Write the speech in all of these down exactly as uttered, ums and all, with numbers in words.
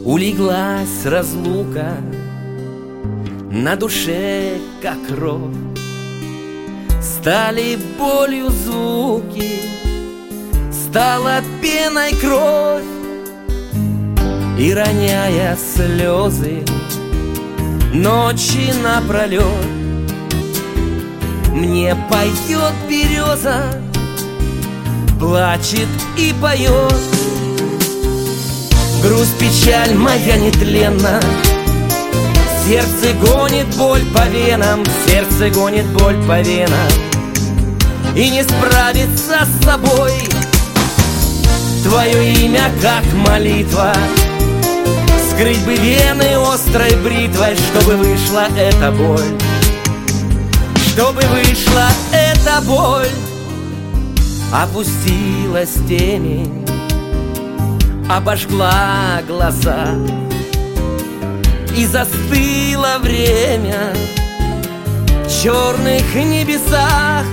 Улеглась разлука, на душе как кровь, стали болью звуки, стала пеной кровь. И роняя слезы ночи напролет, мне поет береза, плачет и поет. Грусть, печаль моя нетленна, сердце гонит боль по венам, сердце гонит боль по венам. И не справиться с собой, твое имя как молитва. Скрыть бы вены острой бритвой, чтобы вышла эта боль, чтобы вышла эта боль. Опустилась темень, обожгла глаза, и застыло время в черных небесах.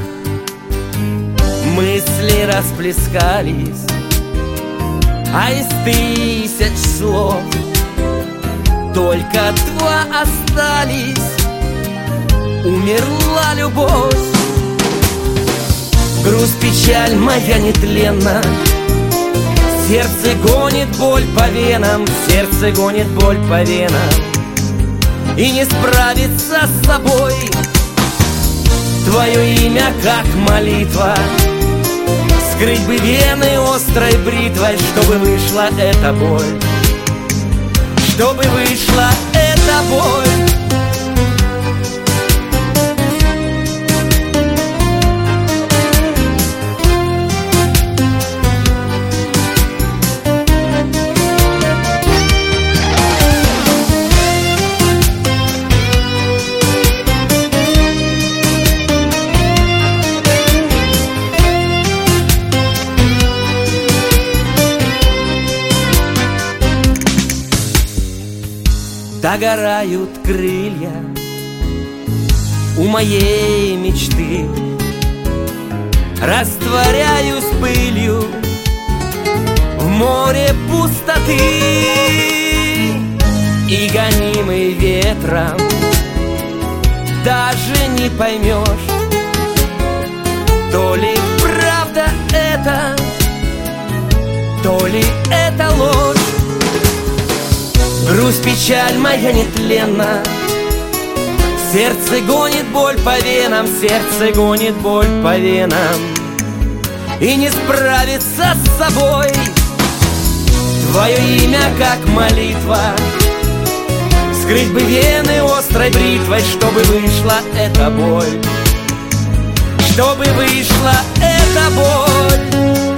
Мысли расплескались, а из тысяч слов только два остались. Умерла любовь. Грусть, печаль моя нетленна, сердце гонит боль по венам, сердце гонит боль по венам. И не справиться с собой, твое имя как молитва. Скрыть бы вены острой бритвой, чтобы вышла эта боль, чтобы вышла эта боль. Догорают крылья у моей мечты, растворяюсь пылью в море пустоты. И гонимый ветром даже не поймешь, то ли правда это, то ли это ложь. Грусть, печаль моя нетленна, сердце гонит боль по венам, сердце гонит боль по венам. И не справиться с собой, твое имя как молитва. Скрыть бы вены острой бритвой, чтобы вышла эта боль, чтобы вышла эта боль.